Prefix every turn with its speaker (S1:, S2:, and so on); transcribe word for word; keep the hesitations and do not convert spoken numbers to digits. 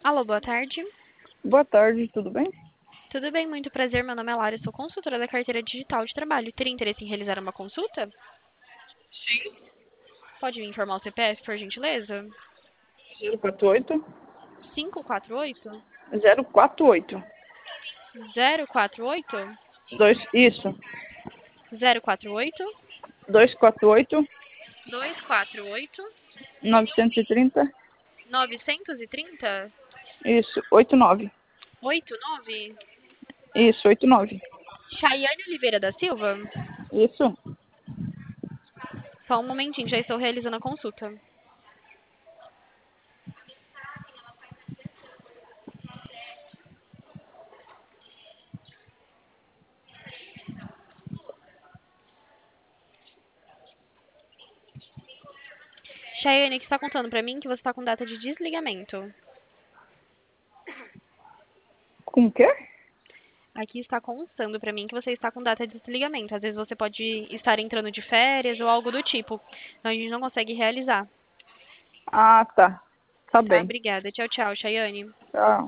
S1: Alô, boa tarde.
S2: Boa tarde, tudo bem?
S1: Tudo bem, muito prazer. Meu nome é Lara, sou consultora da carteira digital de trabalho. Teria interesse em realizar uma consulta? Pode me informar o C P F, por gentileza?
S2: zero quatro oito
S1: cinco quatro oito
S2: zero quatro oito
S1: zero quatro oito
S2: dois isso.
S1: zero quatro oito
S2: dois quatro oito
S1: dois quatro oito
S2: novecentos e trinta
S1: novecentos e trinta
S2: isso. oitenta e nove
S1: oitenta e nove.
S2: isso. oitenta e nove
S1: Chayane Oliveira da Silva?
S2: isso.
S1: Só um momentinho, já estou realizando a consulta. Chayane, que está contando pra mim que você está com data de desligamento.
S2: Com o quê?
S1: Aqui está constando para mim que você está com data de desligamento. Às vezes você pode estar entrando de férias ou algo do tipo. Então a gente não consegue realizar.
S2: Ah, tá. Tá
S1: Tá?
S2: bem.
S1: Obrigada. Tchau, tchau, Chayane.
S2: Tchau.